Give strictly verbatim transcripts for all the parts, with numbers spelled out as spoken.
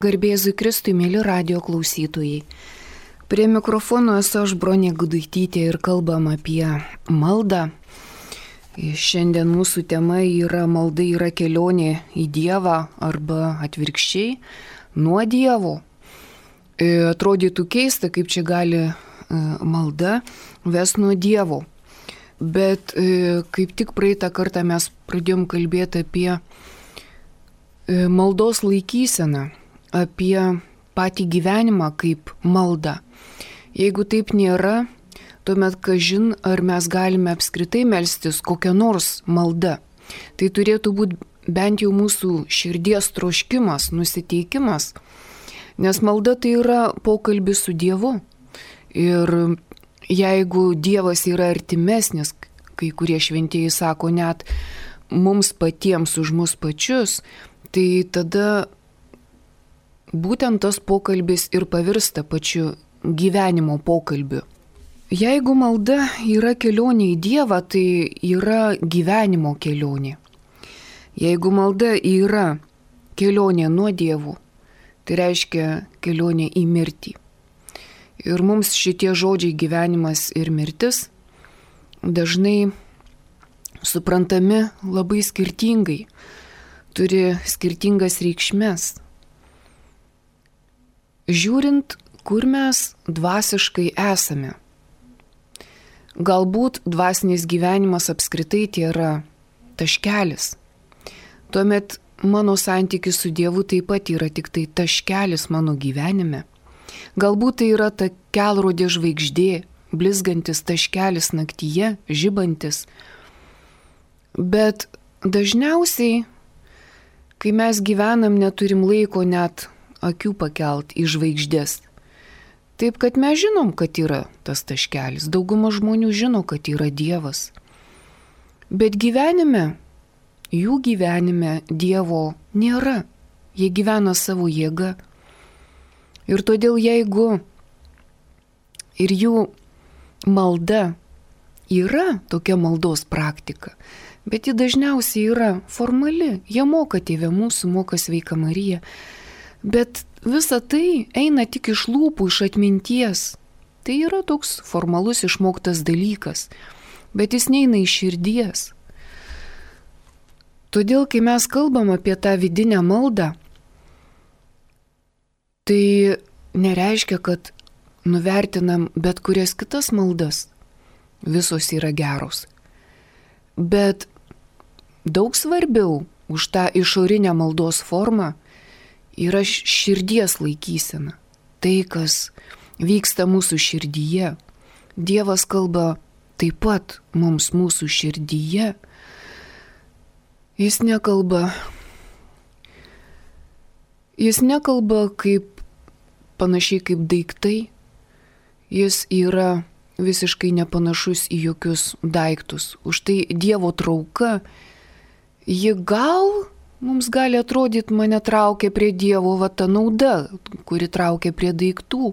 Garbėzui Kristui, mėly radio klausytojai. Prie mikrofono esu aš, Bronė Gudaitytė, ir kalbam apie maldą. Šiandien mūsų tema yra malda yra kelionė į Dievą arba atvirkščiai nuo Dievo. Atrodytų keista, kaip čia gali malda ves nuo Dievo. Bet kaip tik praeitą kartą mes pradėjom kalbėti apie maldos laikyseną, apie patį gyvenimą kaip maldą. Jeigu taip nėra, tuomet kažin ar mes galime apskritai melstis kokią nors maldą. Tai turėtų būti bent jau mūsų širdies troškimas, nusiteikimas, nes malda tai yra pokalbis su Dievu. Ir jeigu Dievas yra artimesnis, kai kurie šventieji sako net mums patiems už mus pačius, tai tada būtent tas pokalbis ir pavirsta pačiu gyvenimo pokalbiu. Jeigu malda yra kelionė į Dievą, tai yra gyvenimo kelionė. Jeigu malda yra kelionė nuo Dievų, tai reiškia kelionė į mirtį. Ir mums šitie žodžiai gyvenimas ir mirtis dažnai suprantami labai skirtingai, turi skirtingas reikšmes. Žiūrint, kur mes dvasiškai esame. Galbūt dvasinis gyvenimas apskritai tai yra taškelis. Tuomet mano santykis su Dievu taip pat yra tik tai taškelis mano gyvenime. Galbūt tai yra ta kelrodė žvaigždė, blizgantis taškelis naktyje, žibantis. Bet dažniausiai, kai mes gyvenam, neturim laiko net akių pakelt į žvaigždės. Taip, kad mes žinom, kad yra tas taškelis. Dauguma žmonių žino, kad yra Dievas. Bet gyvenime, jų gyvenime Dievo nėra. Jie gyvena savo jėgą. Ir todėl jeigu ir jų malda yra tokia maldos praktika, bet ji dažniausiai yra formali. Jie moka Tėve mūsų, moka Sveika Marija. Bet visa tai eina tik iš lūpų, iš atminties. Tai yra toks formalus išmoktas dalykas, bet jis neina iš širdies. Todėl, kai mes kalbam apie tą vidinę maldą, tai nereiškia, kad nuvertinam bet kurias kitas maldas. Visos yra geros. Bet daug svarbiau už tą išorinę maldos formą yra širdies laikysena. Tai, kas vyksta mūsų širdyje. Dievas kalba taip pat mums mūsų širdyje. Jis nekalba, jis nekalba kaip panašiai kaip daiktai. Jis yra visiškai nepanašus į jokius daiktus. Už tai Dievo trauka, ji gal mums gali atrodyti, mane traukia prie Dievo va ta nauda, kuri traukia prie daiktų.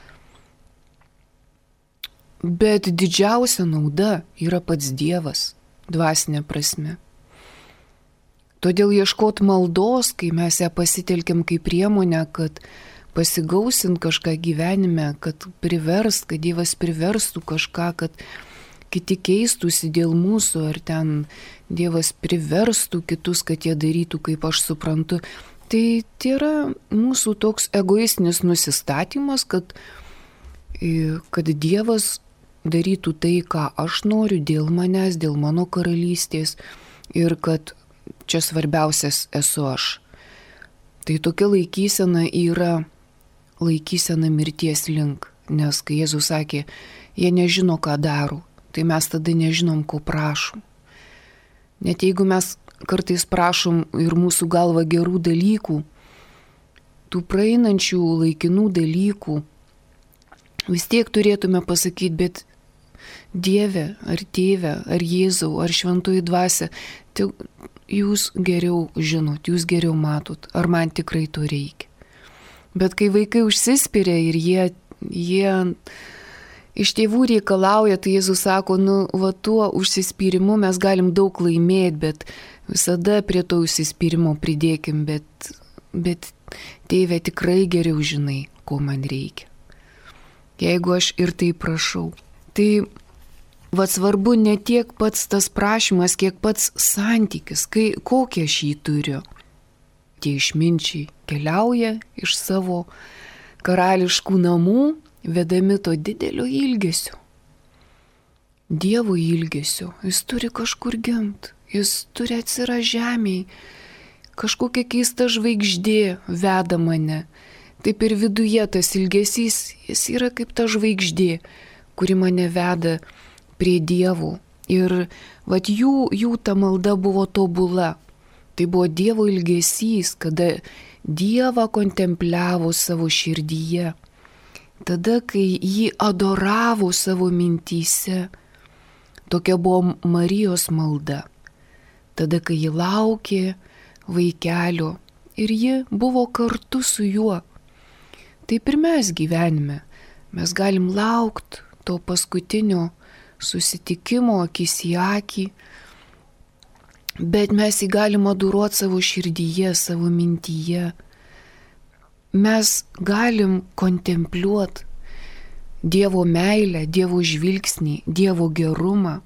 Bet didžiausia nauda yra pats Dievas, dvasinė prasme. Todėl ieškot maldos, kai mes ją pasitelkiam kaip priemonę, kad pasigausint kažką gyvenime, kad priverst, kad Dievas priverstų kažką, kad kiti keistųsi dėl mūsų, ar ten Dievas priverstų kitus, kad jie darytų, kaip aš suprantu. Tai tai yra mūsų toks egoistinis nusistatymas, kad, kad Dievas darytų tai, ką aš noriu, dėl manęs, dėl mano karalystės, ir kad čia svarbiausias esu aš. Tai tokia laikysena yra laikysena mirties link, nes kai Jėzus sakė, jie nežino, ką daro, tai mes tada nežinom, ko prašom. Net jeigu mes kartais prašom ir mūsų galva gerų dalykų, tų praeinančių laikinų dalykų, vis tiek turėtume pasakyti, bet Dieve, ar Tėve, ar Jėzau, ar Šventoji Dvasia, tai jūs geriau žinot, jūs geriau matot, ar man tikrai to reikia. Bet kai vaikai užsispiria ir jie, jie iš tėvų reikalauja, tai Jėzus sako, nu, va tuo užsispyrimu mes galim daug laimėti, bet visada prie to užsispyrimo pridėkim, bet bet Tėve tikrai geriau žinai, ko man reikia. Jeigu aš ir tai prašau, tai va svarbu ne tiek pats tas prašymas, kiek pats santykis, kai, kokį aš jį turiu. Tie išminčiai keliauja iš savo karališkų namų, vedami to didelio ilgesio. Dievo ilgesio. Jis turi kažkur gimt, jis turi atsirasti žemėje. Kažkokia keista žvaigždė veda mane. Taip ir viduje tas ilgesys, jis yra kaip ta žvaigždė, kuri mane veda prie Dievo. Ir vat jų, jų ta malda buvo tobula. Tai buvo Dievo ilgesys, kada Dievą kontempliavo savo širdyje. Tada, kai jį adoravo savo mintyse. Tokia buvo Marijos malda. Tada, kai ji laukė vaikelio ir ji buvo kartu su juo. Taip ir mes gyvenime. Mes galim laukti to paskutinio susitikimo akis į akį, bet mes jį galim adoruoti savo širdyje, savo mintyje. Mes galim kontempliuoti Dievo meilę, Dievo žvilgsnį, Dievo gerumą.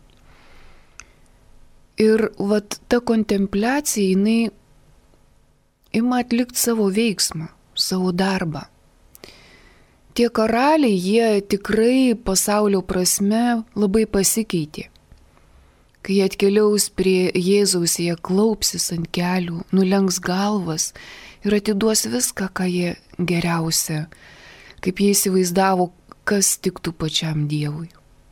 Ir vat ta kontempliacija, jinai ima atlikti savo veiksmą, savo darbą. Tie karaliai, jie tikrai pasaulio prasme labai pasikeitė. Kai jie atkeliaus prie Jėzaus, jie klaupsis ant kelių, nulenks galvas ir atiduos viską, ką jie geriausia, kaip jie įsivaizdavo, kas tiktų pačiam Dievui.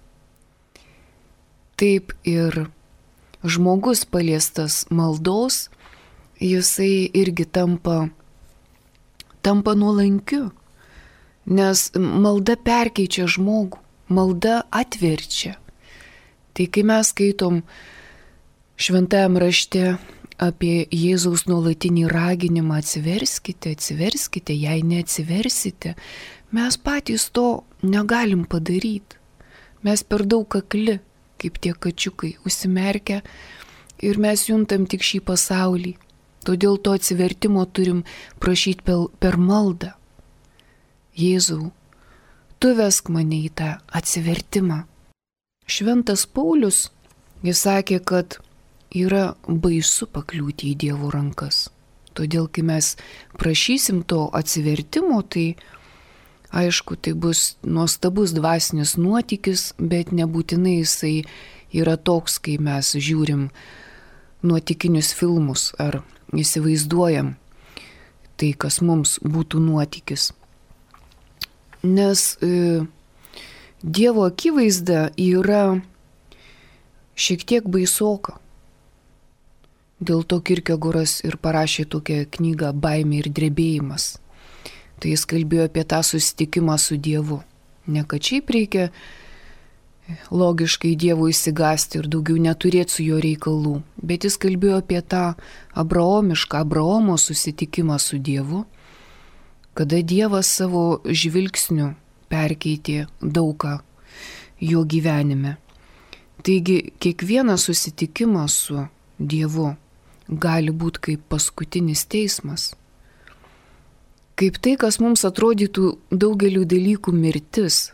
Taip ir žmogus paliestas maldos, jisai irgi tampa, tampa nuolankiu, nes malda perkeičia žmogų, malda atverčia. Tai kai mes skaitom šventajam rašte apie Jėzaus nuolatinį raginimą atsiverskite, atsiverskite, jei neatsiversite, mes patys to negalim padaryti. Mes per daug akli, kaip tie kačiukai, užsimerkę ir mes juntam tik šį pasaulį. Todėl to atsivertimo turim prašyti per, per maldą. Jėzau, tu vesk mane į tą atsivertimą. Šventas Paulius, jis sakė, kad yra baisu pakliūti į Dievo rankas. Todėl, kai mes prašysim to atsivertimo, tai aišku, tai bus nuostabus dvasinis nuotykis, bet nebūtinai jisai yra toks, kai mes žiūrim nuotykinius filmus ar įsivaizduojam tai, kas mums būtų nuotykis. Nes e, Dievo akivaizda yra šiek tiek baisoka. Dėl to Kierkegoras ir parašė tokią knygą Baimė ir drebėjimas. Tai jis kalbėjo apie tą susitikimą su Dievu. Ne kad šiaip reikia logiškai Dievo įsigasti ir daugiau neturėti su jo reikalų, bet jis kalbėjo apie tą abraomišką Abraomo susitikimą su Dievu, kada Dievas savo žvilgsniu perkeitė daugą jo gyvenime. Taigi kiekvienas susitikimas su Dievu gali būti kaip paskutinis teismas. Kaip tai, kas mums atrodytų daugelių dalykų mirtis.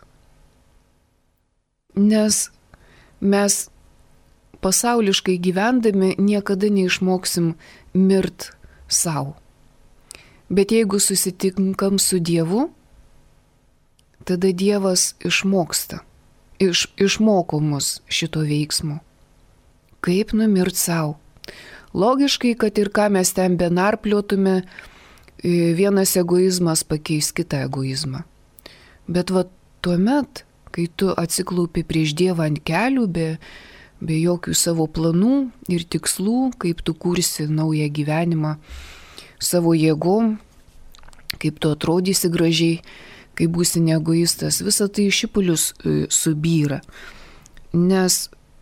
Nes mes pasauliškai gyvendami niekada neišmoksim mirt savo. Bet jeigu susitinkam su Dievu, tada Dievas išmoksta, iš, išmoko mus šito veiksmo. Kaip numirt savo. Logiškai, kad ir ką mes ten benarpliotume, vienas egoizmas pakeis kitą egoizmą. Bet va tuomet, kai tu atsiklaupi prieš Dievą ant kelių, be, be jokių savo planų ir tikslų, kaip tu kursi naują gyvenimą savo jėgom, kaip tu atrodysi gražiai, kai būsi neegoistas, visą tai šipulius subyra. Nes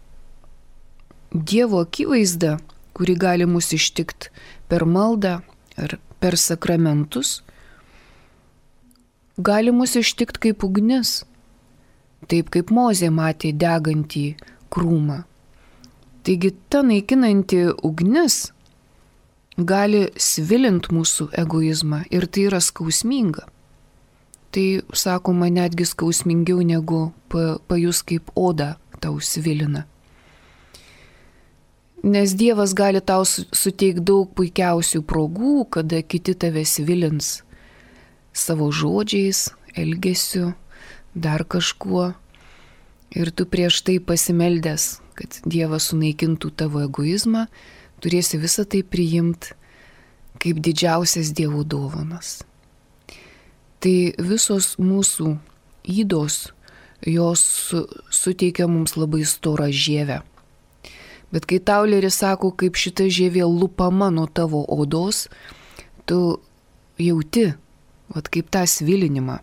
Dievo akivaizda, kuri gali mus ištikti per maldą ar per sakramentus, gali mus ištikti kaip ugnis, taip kaip Mozė matė degantį krūmą. Taigi ta naikinanti ugnis, gali svilint mūsų egoizmą ir tai yra skausminga. Tai, sakoma, netgi skausmingiau negu pajus kaip oda tau svilina. Nes Dievas gali tau suteikti daug puikiausių progų, kada kiti tave svilins savo žodžiais, elgesiu, dar kažkuo. Ir tu prieš tai pasimeldęs, kad Dievas sunaikintų tavo egoizmą, turėsi visą tai priimti kaip didžiausias Dievo dovanas. Tai visos mūsų ydos, jos suteikia mums labai storą žievę. Bet kai Tauleris sako, kaip šita žievė lupama nuo tavo odos, tu jauti, vat kaip tą svilinimą.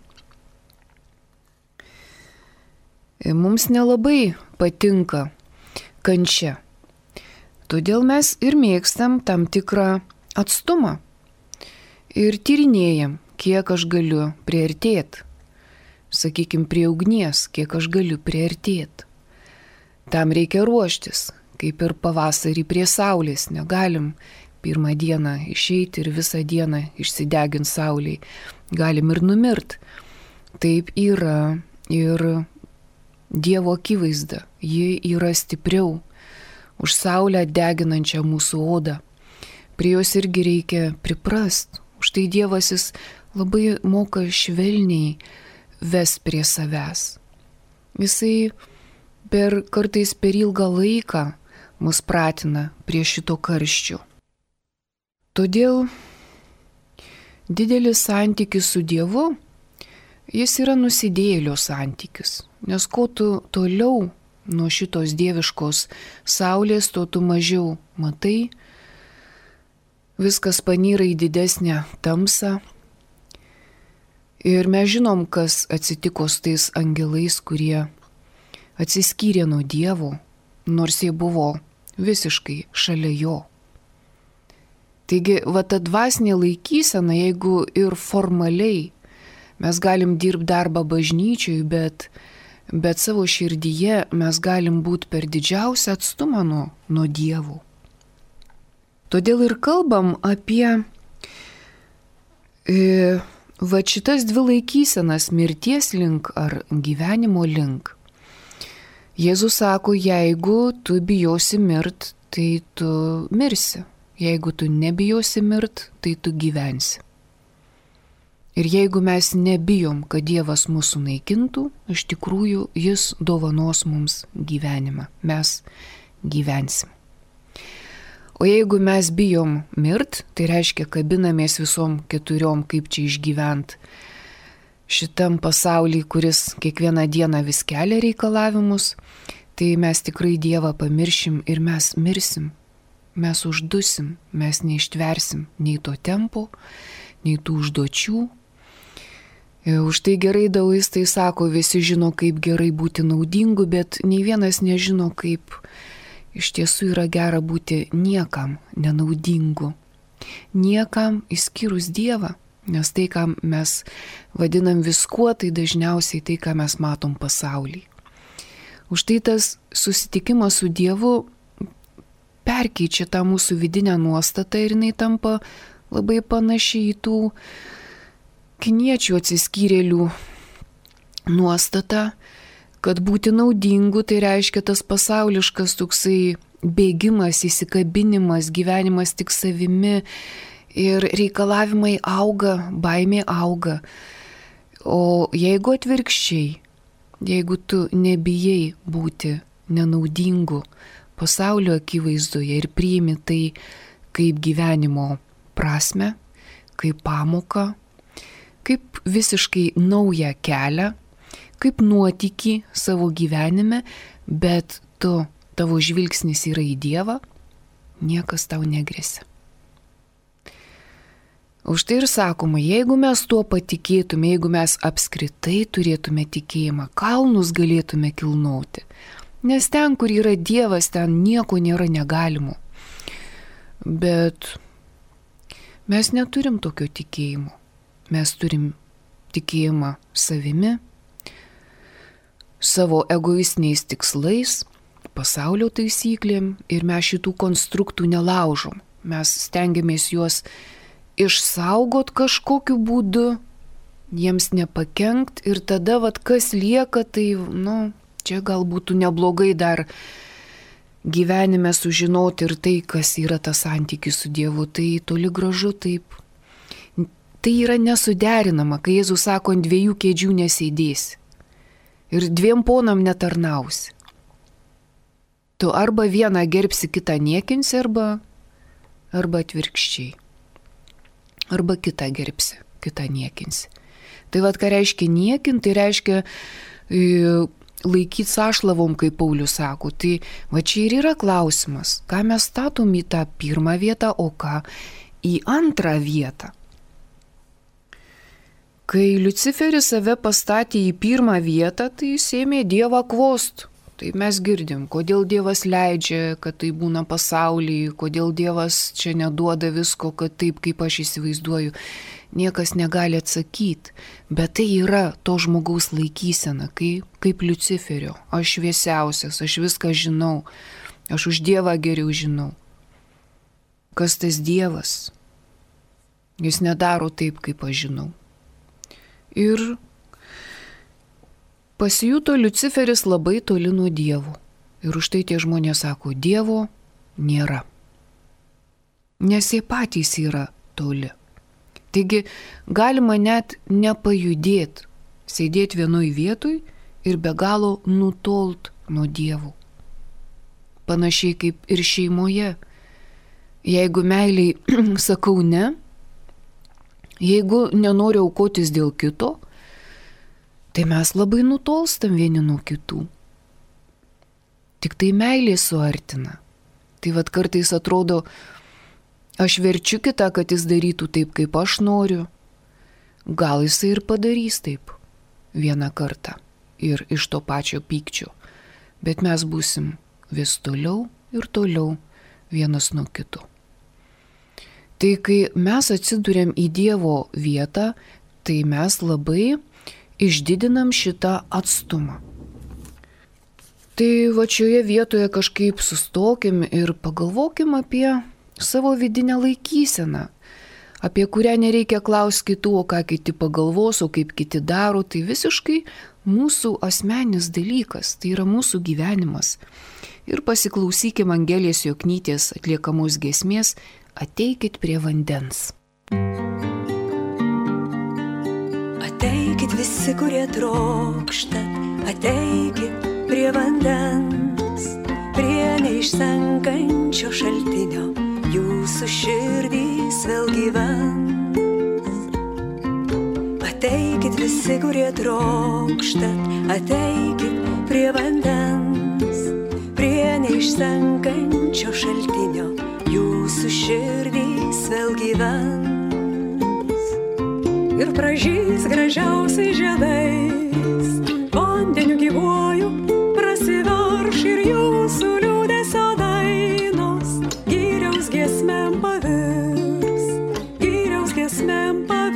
Mums nelabai patinka kančia. Todėl mes ir mėgstam tam tikrą atstumą. Ir tyrinėjam, kiek aš galiu priartėti. Sakykime, prie ugnies, kiek aš galiu priartėti. Tam reikia ruoštis. Kaip ir pavasarį prie saulės, negalim pirmą dieną išeiti ir visą dieną išsideginti saulėj. Galim ir numirt. Taip yra ir Dievo akivaizda. Ji yra stipriau už saulę deginančią mūsų odą. Prie jos irgi reikia priprast. Užtai Dievas jis labai moka švelniai ves prie savęs. Jisai per kartais per ilgą laiką mus pratina prie šito karščių. Todėl didelis santykis su Dievu, jis yra nusidėjėlio santykis. Nes kuo tu toliau nuo šitos dieviškos saulės, tuo tu mažiau matai, viskas panyra į didesnę tamsą. Ir mes žinom, kas atsitiko su tais angelais, kurie atsiskyrė nuo Dievo, nors jie buvo visiškai šalia jo. Taigi, va ta dvasinė laikysena, jeigu ir formaliai mes galim dirbti darbą bažnyčiui, bet, bet savo širdyje mes galim būti per didžiausią atstumą nuo, nuo Dievo. Todėl ir kalbam apie e, va šitas dvi laikysenas, mirties link ar gyvenimo link. Jėzus sako, jeigu tu bijosi mirt, tai tu mirsi. Jeigu tu nebijosi mirt, tai tu gyvensi. Ir jeigu mes nebijom, kad Dievas mūsų naikintų, iš tikrųjų jis dovanos mums gyvenimą. Mes gyvensim. O jeigu mes bijom mirt, tai reiškia kabinamės visom keturiom, kaip čia išgyvent šitam pasauly, kuris kiekvieną dieną vis kelia reikalavimus, tai mes tikrai Dievą pamiršim ir mes mirsim. Mes uždusim, mes neištversim nei to tempo, nei tų užduočių. Už tai gerai daoistai sako, visi žino, kaip gerai būti naudingu, bet nei vienas nežino, kaip iš tiesų yra gera būti niekam nenaudingu. Niekam išskyrus Dievą. Nes tai, ką mes vadinam viskuo, tai dažniausiai tai, ką mes matom pasaulyje. Už tai tas susitikimas su Dievu perkeičia tą mūsų vidinę nuostatą ir jinai tampa labai panaši į tų kiniečių atsiskyrėlių nuostatą, kad būti naudingu tai reiškia tas pasauliškas toksai bėgimas, įsikabinimas, gyvenimas tik savimi. Ir reikalavimai auga, baimė auga. O jeigu atvirkščiai, jeigu tu nebijai būti nenaudingu pasaulio akivaizdoje ir priimi tai kaip gyvenimo prasme, kaip pamoką, kaip visiškai naują kelią, kaip nuotykį savo gyvenime, bet tu, tavo žvilgsnis yra į Dievą, niekas tau negresia. Už tai ir sakoma, jeigu mes tuo patikėtume, jeigu mes apskritai turėtume tikėjimą, kalnus galėtume kilnoti. Nes ten, kur yra Dievas, ten nieko nėra negalimo. Bet mes neturim tokio tikėjimo. Mes turim tikėjimą savimi, savo egoistiniais tikslais, pasaulio taisyklėm ir mes šitų konstruktų nelaužom. mes stengiamės juos išsaugot kažkokiu būdu, jiems nepakenkt ir tada, vat, kas lieka, tai, nu, čia gal būtų neblogai dar gyvenime sužinoti ir tai, kas yra tas santykis su Dievu, tai toli gražu taip. Tai yra nesuderinama, kai Jėzus sako, ant dviejų kėdžių nesėdėsi ir dviem ponam netarnausi. Tu arba vieną gerbsi, kitą niekinsi, arba, arba atvirkščiai. Arba kitą gerbsi, kitą niekinsi. Tai vad, ką reiškia niekinti, tai reiškia e, laikyti sąšlavom, kaip Paulius sako. Tai va čia ir yra klausimas, ką mes statom į tą pirmą vietą, o ką į antrą vietą. Kai Liuciferis save pastatė į pirmą vietą, tai jis ėmė Dievą kvost. Tai mes girdim, kodėl Dievas leidžia, kad tai būna pasaulyje, kodėl Dievas čia neduoda visko, kad taip, kaip aš įsivaizduoju. Niekas negali atsakyti, bet tai yra to žmogaus laikysena, kaip, kaip Liuciferio. Aš šviesiausias, aš viską žinau, aš už Dievą geriau žinau. Kas tas Dievas? Jis nedaro taip, kaip aš žinau. Ir pasijuto Liuciferis labai toli nuo Dievo. Ir už tai tie žmonės sako, Dievo nėra. Nes jie patys yra toli. Taigi galima net nepajudėti, sėdėti vienoj vietoj ir be galo nutolt nuo Dievo. Panašiai kaip ir šeimoje. Jeigu meiliai sakau ne, jeigu nenoriu aukotis dėl kito, tai mes labai nutolstam vieni nuo kitų. Tik tai meilė suartina. Tai vad kartais atrodo, aš verčiu kitą, kad jis darytų taip, kaip aš noriu. Gal jisai ir padarys taip vieną kartą ir iš to pačio pykčio. Bet mes būsim vis toliau ir toliau vienas nuo kito. Tai kai mes atsiduriam į Dievo vietą, tai mes labai išdidinam šitą atstumą. Tai va šioje vietoje kažkaip sustokim ir pagalvokim apie savo vidinę laikyseną, apie kurią nereikia klausti kitų, o ką kiti pagalvos, o kaip kiti daro, tai visiškai mūsų asmeninis dalykas, tai yra mūsų gyvenimas. Ir pasiklausykim Angelės Joknytės atliekamos giesmės Ateikit prie vandens. Ateikit visi, kurie trokštat, ateikit prie vandens, prie neišsenkančio šaltinio, jūsų širdys vėl gyvens. Ateikit visi, kurie trokštat, ateikit prie vandens, prie neišsenkančio šaltinio, jūsų širdys vėl gyvens. Ir pražys gražiausiai žiedais, vandeniu gyvuoju prasiverš ir jūsų liūdesio dainos gyriaus giesmėm pavirs, gyriaus giesmėm pavirs.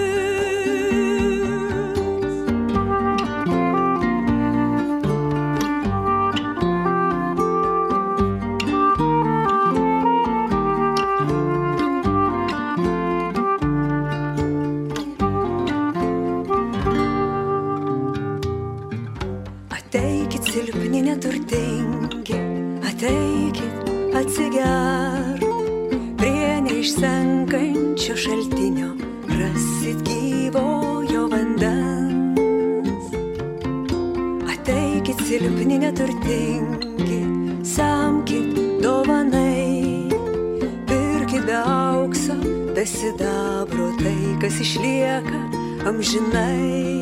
Silpni neturtingi, ateikit atsigerk, prie neišsenkančio šaltinio rasit gyvojo vandens. Ateikit silpni neturtingi, semkit dovanai, pirkit be aukso, be sidabro tai, kas išlieka amžinai.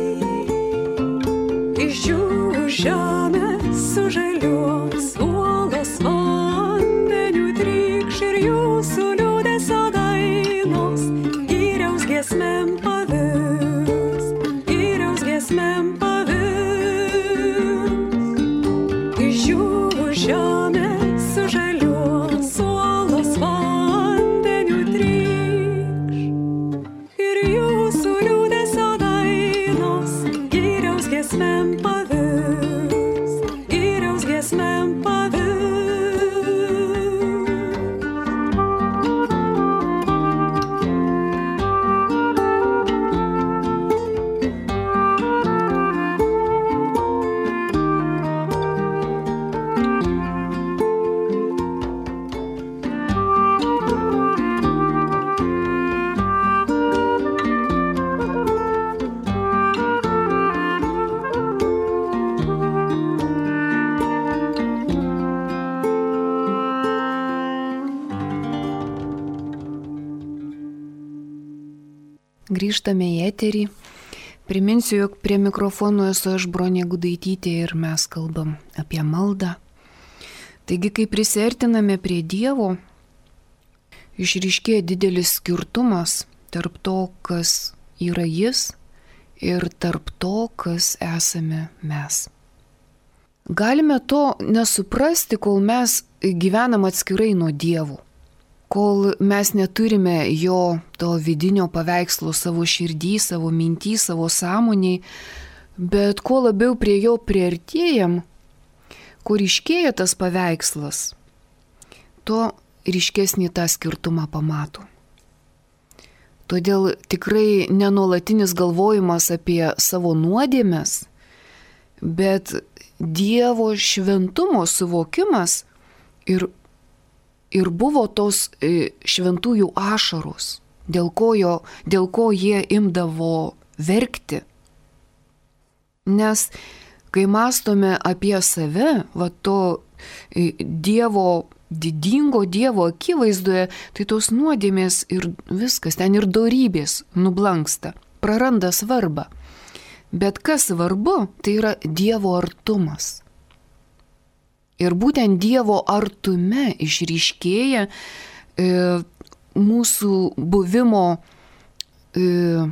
Išdžiūvų žemė sužaliuos, uolos vandeniu trykš ir jūsų liūdesio dainos gyriaus giesmėm pavirs, gyriaus giesmėm pavirs. Išdžiūvų žemė sužaliuos, uolos vandeniu trykš ir jūsų liūdesio dainos gyriaus giesmėm pavirs, gyriaus giesmėm pavirs. Grįžtame į eterį. Priminsiu, jog prie mikrofono esu aš, Bronė Gudaitytė, ir mes kalbam apie maldą. Taigi, kai prisiartiname prie Dievo, išryškėja didelis skirtumas tarp to, kas yra Jis, ir tarp to, kas esame mes. Galime to nesuprasti, kol mes gyvenam atskirai nuo Dievo. Kol mes neturime jo to vidinio paveikslo savo širdį, savo mintį, savo sąmoniai, bet kuo labiau prie jo priartėjam, kur ryškėja tas paveikslas, tuo ryškesnį tą skirtumą pamato. Todėl tikrai nenuolatinis galvojimas apie savo nuodėmes, bet Dievo šventumo suvokimas ir Ir buvo tos šventųjų ašaros, dėl ko, jo, dėl ko jie imdavo verkti. Nes kai mąstome apie save, va to Dievo, didingo Dievo akivaizdoje, tai tos nuodėmės ir viskas, ten ir dorybės nublanksta, praranda svarbą. Bet kas svarbu, tai yra Dievo artumas. Ir būtent Dievo artume išryškėja e, mūsų buvimo, e,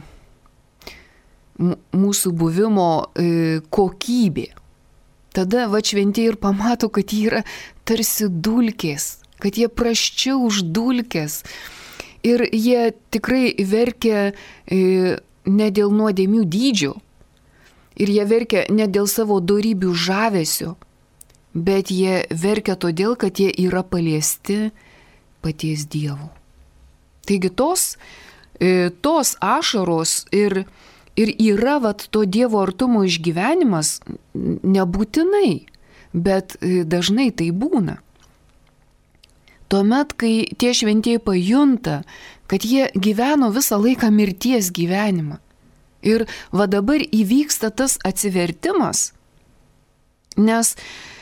mūsų buvimo e, kokybė. Tada va šventieji ir pamato, kad jie yra tarsi dulkės, kad jie prasčiau už dulkės. Ir jie tikrai verkia e, ne dėl nuodėmių dydžio. Ir jie verkia ne dėl savo dorybių žavesio. Bet jie verkia todėl, kad jie yra paliesti paties Dievo. Taigi tos, tos ašaros ir, ir yra vat, to Dievo artumo išgyvenimas nebūtinai, bet dažnai tai būna. Tuomet, kai tie šventieji pajunta, kad jie gyveno visą laiką mirties gyvenimą. Ir va dabar įvyksta tas atsivertimas, nes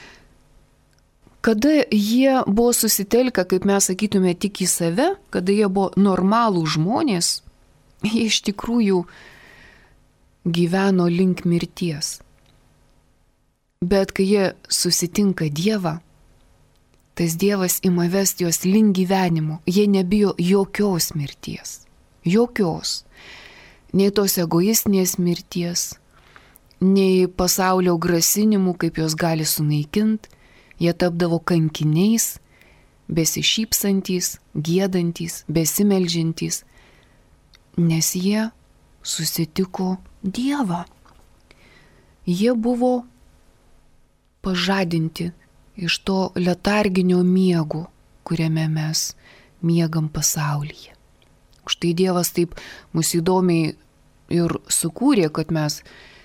kada jie buvo susitelkę, kaip mes sakytume, tik į save, kada jie buvo normalų žmonės, jie iš tikrųjų gyveno link mirties. Bet kai jie susitinka Dievą, tas Dievas ima vesti juos link gyvenimo. Jie nebijo jokios mirties. Jokios. Nei tos egoistinės mirties, nei pasaulio grasinimų, kaip jos gali sunaikinti. Jie tapdavo kankiniais, besišypsantys, giedantys, besimeldžiantys, nes jie susitiko Dievą. Jie buvo pažadinti iš to letarginio miego, kuriame mes miegam pasaulyje. Štai Dievas taip mus įdomiai ir sukūrė, kad mes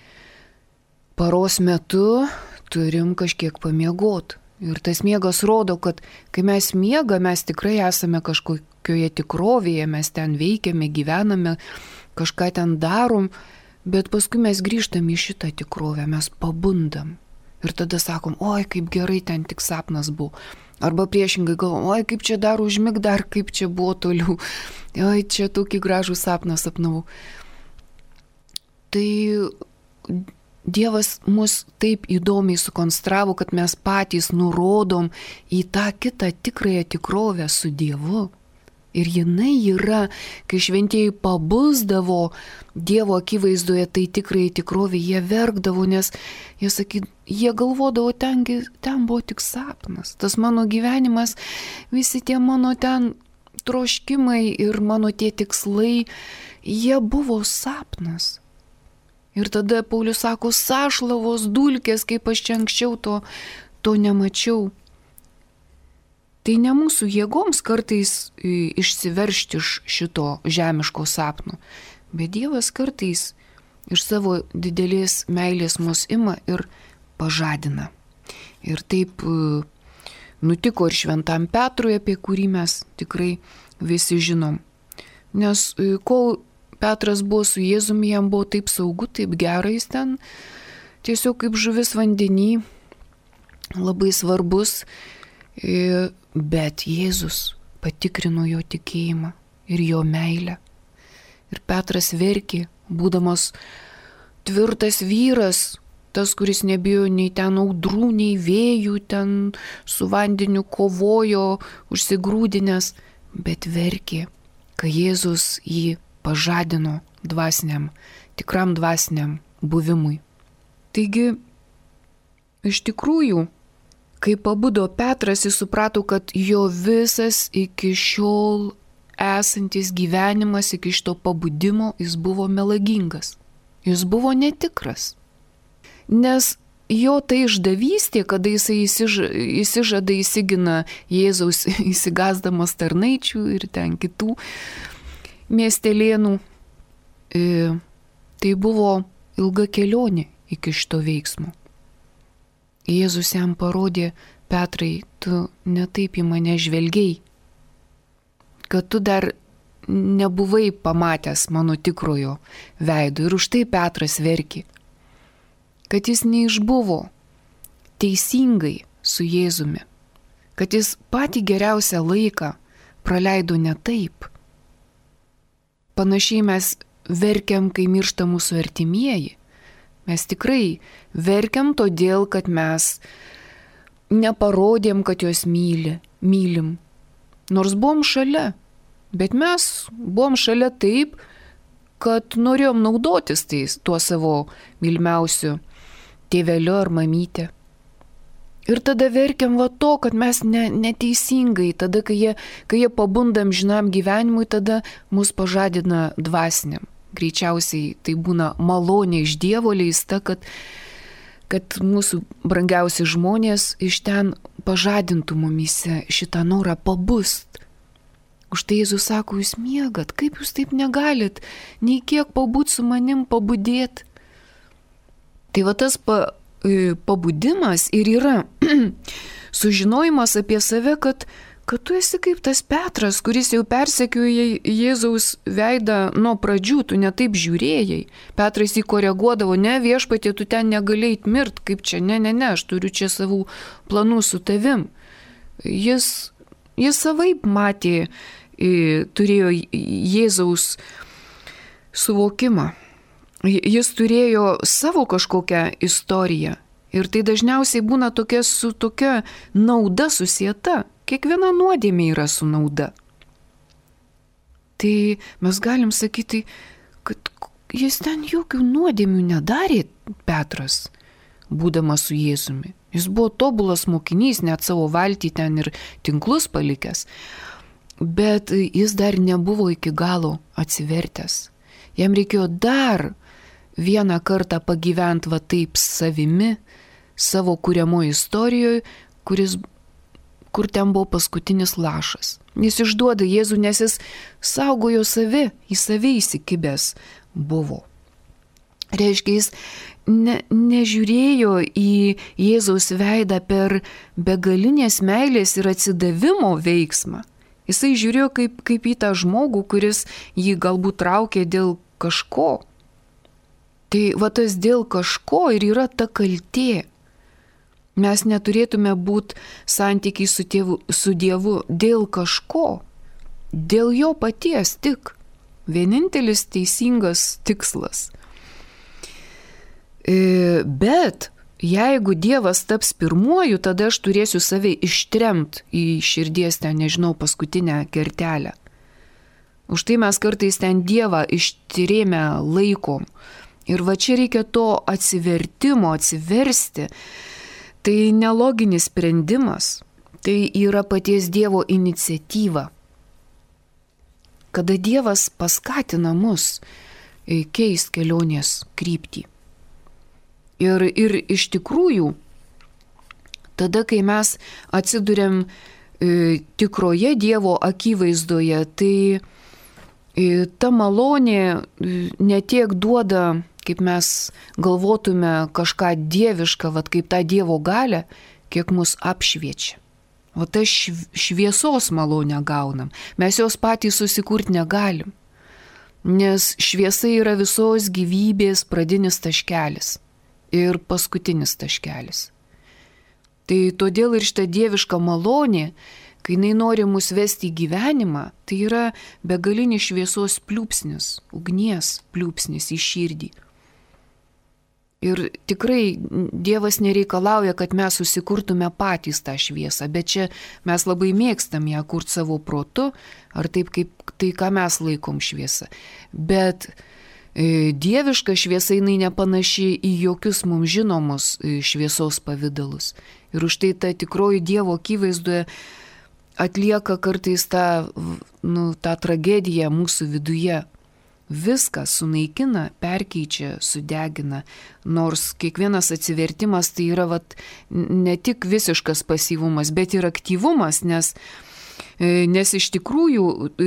paros metu turim kažkiek pamiegoti. Ir tas miegas rodo, kad kai mes miegame, mes tikrai esame kažkokioje tikrovėje, mes ten veikiame, gyvename, kažką ten darom, bet paskui mes grįžtam į šitą tikrovę, mes pabundam. Ir tada sakom, oi, kaip gerai ten tik sapnas buvo. Arba priešingai galvom, oi, kaip čia dar užmig, dar kaip čia buvo toliau. Oi, čia tokį gražų sapną sapnavau. Tai Dievas mus taip įdomiai sukonstravo, kad mes patys nurodom į tą kitą tikrąją tikrovę su Dievu. Ir jinai yra, kai šventieji pabusdavo Dievo akivaizdoje, tai tikrai tikrovė, jie verkdavo, nes jie, sakyt, jie galvodavo, ten, ten buvo tik sapnas. Tas mano gyvenimas, visi tie mano ten troškimai ir mano tie tikslai, jie buvo sapnas. Ir tada Paulius sako, sašlavos dulkės, kaip aš čia anksčiau to, to nemačiau. Tai ne mūsų jėgoms kartais išsiveršti iš šito žemiško sapno, bet Dievas kartais iš savo didelės meilės mus ima ir pažadina. Ir taip nutiko ir šventam Petrui, apie kurį mes tikrai visi žinom. Nes kol Petras buvo su Jėzumi, jam buvo taip saugu, taip gerai, jis ten tiesiog kaip žuvis vandenį, labai svarbus, bet Jėzus patikrino jo tikėjimą ir jo meilę. Ir Petras verkė, būdamas tvirtas vyras, tas, kuris nebijo nei ten audrų, nei vėjų, ten su vandeniu kovojo, užsigrūdinęs, bet verkė, kai Jėzus jį pažadino dvasiniam, tikram dvasiniam buvimui. Taigi, iš tikrųjų, kai pabudo Petras, jis suprato, kad jo visas iki šiol esantis gyvenimas, iki šito pabudimo, jis buvo melagingas. Jis buvo netikras. Nes jo tai išdavystė, kada jisai įsiža, įsižada įsigina Jėzaus įsigasdamas tarnaičių ir ten kitų miestelėnų, e, tai buvo ilga kelionė iki šito veiksmo. Jėzus jam parodė: Petrai, tu netaip į mane žvelgiai, kad tu dar nebuvai pamatęs mano tikrojo veido. Ir už tai Petras verkė, kad jis neišbuvo teisingai su Jėzumi, kad jis patį geriausią laiką praleido ne taip. Panašiai mes verkiam, kai miršta mūsų artimieji. Mes tikrai verkiam todėl, kad mes neparodėm, kad juos myli, mylim. Nors buvom šalia, bet mes buvom šalia taip, kad norėjom naudotis tais, tuo savo mylimiausiu tėveliu ar mamytė. Ir tada verkiam va to, kad mes ne, neteisingai, tada, kai jie, kai jie pabunda amžinam gyvenimui, tada mus pažadina dvasiniam. Greičiausiai tai būna malonė iš Dievo leista, kad, kad mūsų brangiausi žmonės iš ten pažadintų mumyse šitą norą pabust. Už tai Jėzus sako: jūs miegat, kaip jūs taip negalit, nei kiek pabūt su manim, pabudėt. Tai va tas pa, pabudimas ir yra sužinojimas apie save, kad, kad tu esi kaip tas Petras, kuris jau persekioja Jėzaus veidą nuo pradžių, tu netaip žiūrėjai. Petras jį koreguodavo: ne, viešpatie, tu ten negalėjai mirt, kaip čia, ne, ne, ne, aš turiu čia savų planų su tavim. Jis, jis savaip matė, turėjo Jėzaus suvokimą. Jis turėjo savo kažkokią istoriją. Ir tai dažniausiai būna tokia su tokia nauda susieta. Kiekviena nuodėmė yra su nauda. Tai mes galim sakyti, kad jis ten jokių nuodėmių nedarė, Petras, būdamas su Jėzumi. Jis buvo tobulas mokinys, net savo valtį ten ir tinklus palikęs. Bet jis dar nebuvo iki galo atsivertęs. Jam reikėjo dar vieną kartą pagyventi va taip savimi, savo kuriamoje istorijoje, kuris, kur ten buvo paskutinis lašas. Jis išduoda Jėzų, nes jis saugojo save, į save įsikibęs buvo. Reiškia, jis ne, nežiūrėjo į Jėzaus veidą per begalinės meilės ir atsidavimo veiksmą. Jisai žiūrėjo kaip, kaip į tą žmogų, kuris jį galbūt traukė dėl kažko. Tai va tas dėl kažko ir yra ta kaltė. Mes neturėtume būti santykiai su, tėvu, su Dievu dėl kažko, dėl jo paties tik. Vienintelis teisingas tikslas. E, bet jeigu Dievas taps pirmuoju, tada aš turėsiu save ištremt į širdies ten, nežinau, paskutinę kertelę. Už tai mes kartais ten Dievą ištyrėme laikom. Ir va čia reikia to atsivertimo, atsiversti. Tai neloginis sprendimas, tai yra paties Dievo iniciatyva. Kada Dievas paskatina mus keist kelionės kryptį. Ir, ir iš tikrųjų, tada, kai mes atsiduriam e, tikroje Dievo akivaizdoje, tai e, ta malonė e, netiek duoda, kaip mes galvotume kažką dievišką, vat kaip tą Dievo galią, kiek mus apšviečia. O tą šviesos malonę gaunam. Mes jos patys susikurti negalim, nes šviesa yra visos gyvybės pradinis taškelis ir paskutinis taškelis. Tai todėl ir šita dieviška malonė, kai jinai nori mus vesti į gyvenimą, tai yra begalinis šviesos pliūpsnis, ugnies pliūpsnis į širdį. Ir tikrai Dievas nereikalauja, kad mes susikurtume patys tą šviesą, bet čia mes labai mėgstam ją kurti savo protu, ar taip kaip tai, ką mes laikom šviesą. Bet e, dieviška šviesa jinai nepanaši į jokius mums žinomus e, šviesos pavydalus. Ir už tai ta tikroji Dievo akivaizdoje atlieka kartais tą, nu, tą tragediją mūsų viduje. Viską sunaikina, perkeičia, sudegina, nors kiekvienas atsivertimas tai yra vat, ne tik visiškas pasyvumas, bet ir aktyvumas, nes, nes iš tikrųjų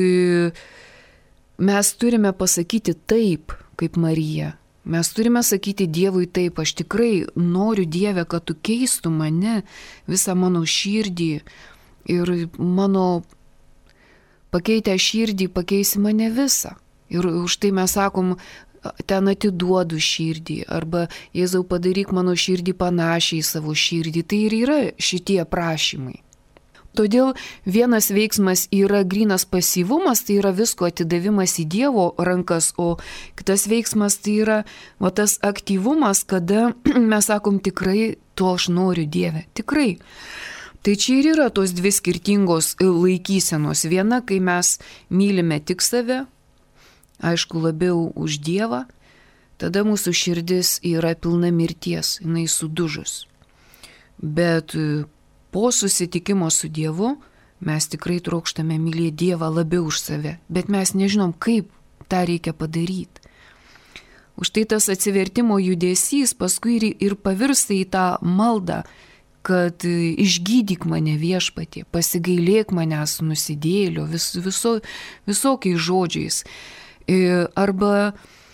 mes turime pasakyti taip, kaip Marija. Mes turime sakyti Dievui taip, aš tikrai noriu Dieve, kad tu keistum mane, visą mano širdį ir mano pakeitę širdį pakeisi mane visą. Ir už tai mes sakom, ten atiduodu širdį, arba Jėzau padaryk mano širdį panašiai į savo širdį. Tai ir yra šitie prašymai. Todėl vienas veiksmas yra grynas pasyvumas, tai yra visko atidavimas į Dievo rankas, o kitas veiksmas tai yra va, tas aktyvumas, kada mes sakom tikrai to aš noriu Dieve, tikrai. Tai čia ir yra tos dvi skirtingos laikysenos. Viena, kai mes mylime tik save, aišku, labiau už Dievą, tada mūsų širdis yra pilna mirties, jinai sudužus. Bet po susitikimo su Dievu mes tikrai trokštame mylėti Dievą labiau už save, bet mes nežinom, kaip tą reikia padaryti. Už tai tas atsivertimo judesys paskui ir, ir pavirsta į tą maldą, kad išgydyk mane Viešpatie, pasigailėk manęs nusidėjėlio, vis, viso, visokiais žodžiais. Arba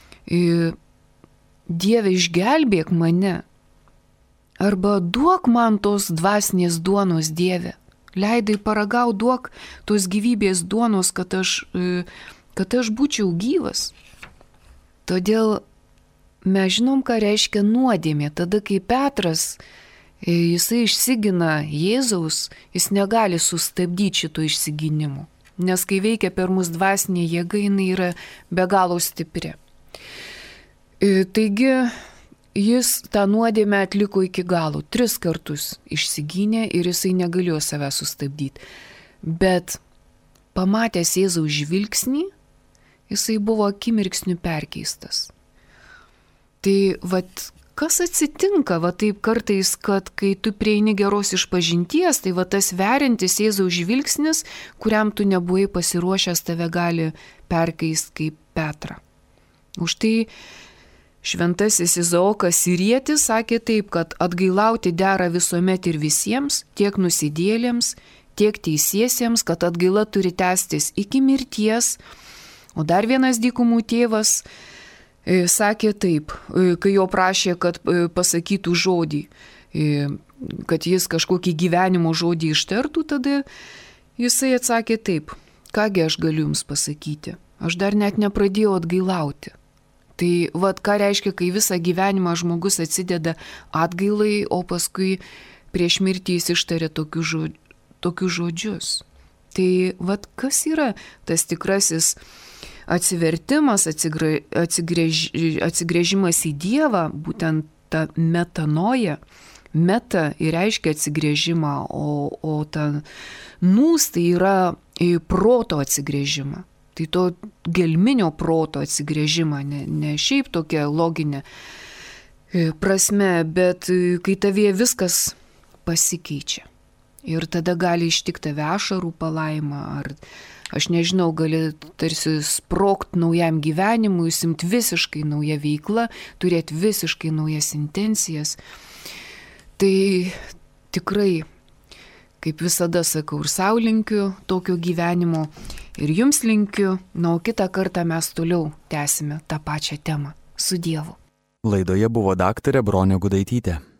Dieve išgelbėk mane, arba duok man tos dvasinės duonos Dieve, leidai paragau, duok tos gyvybės duonos, kad aš, kad aš būčiau gyvas. Todėl mes žinom, ką reiškia nuodėmė. Tada, kai Petras, jisai išsigina Jėzaus, jis negali sustabdyti šito išsiginimo. Nes kai veikia per mus dvasinė jėga, jinai yra be galo stipri. Taigi jis tą nuodėmę atliko iki galo, tris kartus išsigynė ir jisai negalėjo save sustabdyti. Bet pamatęs Jėzaus žvilgsnį, jisai buvo akimirksniu perkeistas. Tai vat, kas atsitinka, va taip kartais, kad kai tu prieini geros išpažinties, tai va tas veriantis Jėzaus žvilgsnis, kuriam tu nebuvai pasiruošęs, tave gali perkeisti kaip Petrą. Už tai šventasis Izaokas Sirietis sakė taip, kad atgailauti dera visuomet ir visiems, tiek nusidėlėms, tiek teisiesiems, kad atgaila turi tęstis iki mirties. O dar vienas dykumų tėvas sakė taip, kai jo prašė, kad pasakytų žodį, kad jis kažkokį gyvenimo žodį ištartų, tada jisai atsakė taip, kągi aš galiu jums pasakyti, aš dar net nepradėjau atgailauti. Tai vat ką reiškia, kai visą gyvenimą žmogus atsideda atgailai, o paskui prieš mirtį jis ištarė tokius žodžius. Tokius žodžius. Tai vat kas yra tas tikrasis atsivertimas, atsigrėž, atsigrėžimas į Dievą, būtent ta metanoja, meta ir reiškia atsigrėžimą, o, o ta nūs tai yra proto atsigrėžimą. Tai to gelminio proto atsigrėžimą, ne, ne šiaip tokia loginė prasme, bet kai tavėje viskas pasikeičia. Ir tada gali ištikti tave ašarų palaima, ar aš nežinau, gali tarsi sprogt naujam gyvenimui, simti visiškai naują veiklą, turėti visiškai naujas intencijas. Tai tikrai, kaip visada sakau, ir sau linkiu tokio gyvenimo, ir jums linkiu, na, o kitą kartą mes toliau tęsime tą pačią temą. Su Dievu. Laidoje buvo daktarė Bronė Gudaitytė.